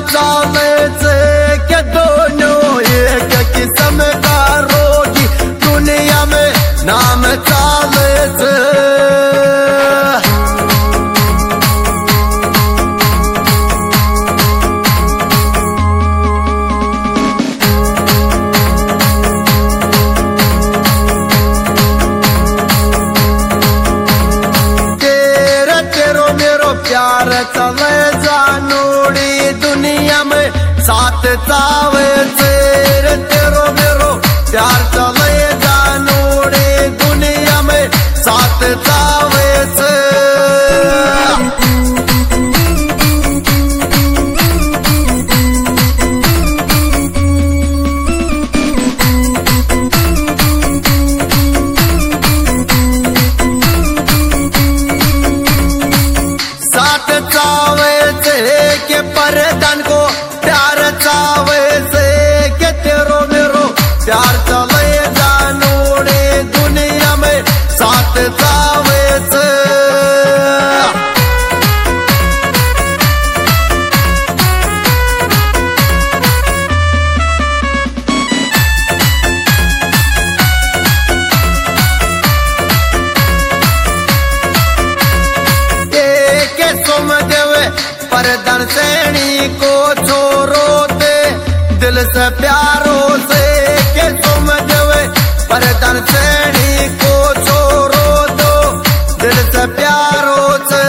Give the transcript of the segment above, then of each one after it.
चाले के दोनों एक किस्म का रोगी दुनिया में नाम चाले प्यार चले जानोड़ी दुनिया में साथ चावे तेरो मेरो प्यार चले जानोड़ी दुनिया में साथ चावे के परदन को प्यार चावे से के तेरो मेरो प्यार चले जानोड़े दुनिया में साथ चावे से परदन सेणी को छोरो दे दिल से प्यारो से के तुम देवे परदन सेणी को छोरो दो दिल से प्यारो से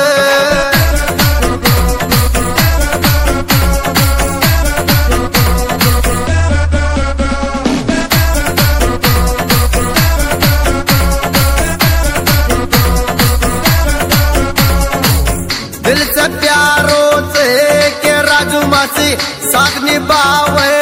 दिल से प्यारो से के राजू मासी साथ निभावे